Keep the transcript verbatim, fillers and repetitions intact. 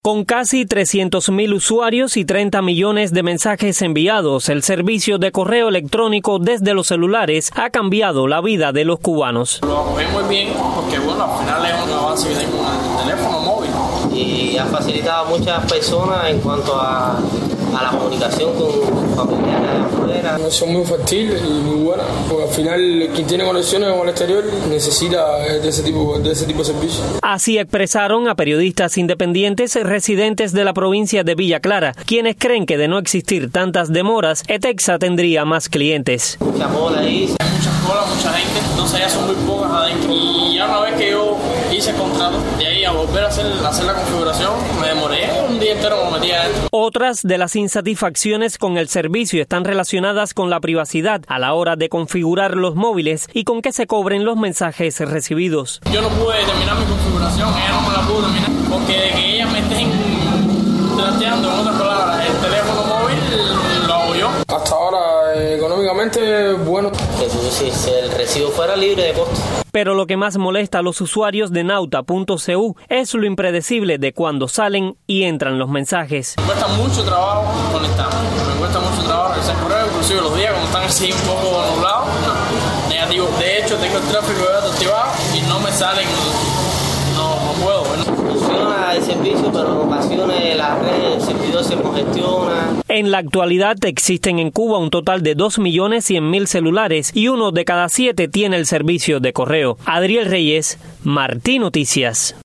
Con casi trescientos mil usuarios y treinta millones de mensajes enviados, el servicio de correo electrónico desde los celulares ha cambiado la vida de los cubanos. Lo ven muy bien porque, bueno, al final es un avance que tengo en el teléfono móvil. Y ha facilitado a muchas personas en cuanto a, a la comunicación con familiares afuera. Son muy factibles y muy buenas, porque al final quien tiene conexiones con el exterior necesita de ese tipo de ese tipo de servicios. Así expresaron a periodistas independientes residentes de la provincia de Villa Clara, quienes creen que de no existir tantas demoras, ETEXA tendría más clientes. Mucha cola ahí. Hay muchas colas, mucha gente, entonces ya son muy pocas adentro. Y ya una vez que yo hice el contrato, de ahí a volver a hacer, a hacer la configuración, me demoré un día entero como metía adentro. Otras de las insatisfacciones con el servicio están relacionadas con la privacidad a la hora de configurar los móviles y con que se cobren los mensajes recibidos. Yo no pude terminar mi configuración, ella no me la pudo terminar, porque de que ella me estén trasteando, en otras palabras, el teléfono móvil lo hago yo. Hasta ahora, eh, económicamente, bueno. Que si el recibo fuera libre de costo. Pero lo que más molesta a los usuarios de Nauta punto c u es lo impredecible de cuando salen y entran los mensajes. Me cuesta mucho trabajo conectarme, me cuesta mucho trabajo revisar correo, inclusive los días cuando están así un poco nublados, no, negativo. De hecho, tengo el tráfico de datos activado y no me salen, no, no puedo. ¿no? Funciona el servicio, pero en ocasiones la red, el servidor se congestiona. En la actualidad existen en Cuba un total de dos millones cien mil celulares y uno de cada siete tiene el servicio de correo. Adriel Reyes, Martí Noticias.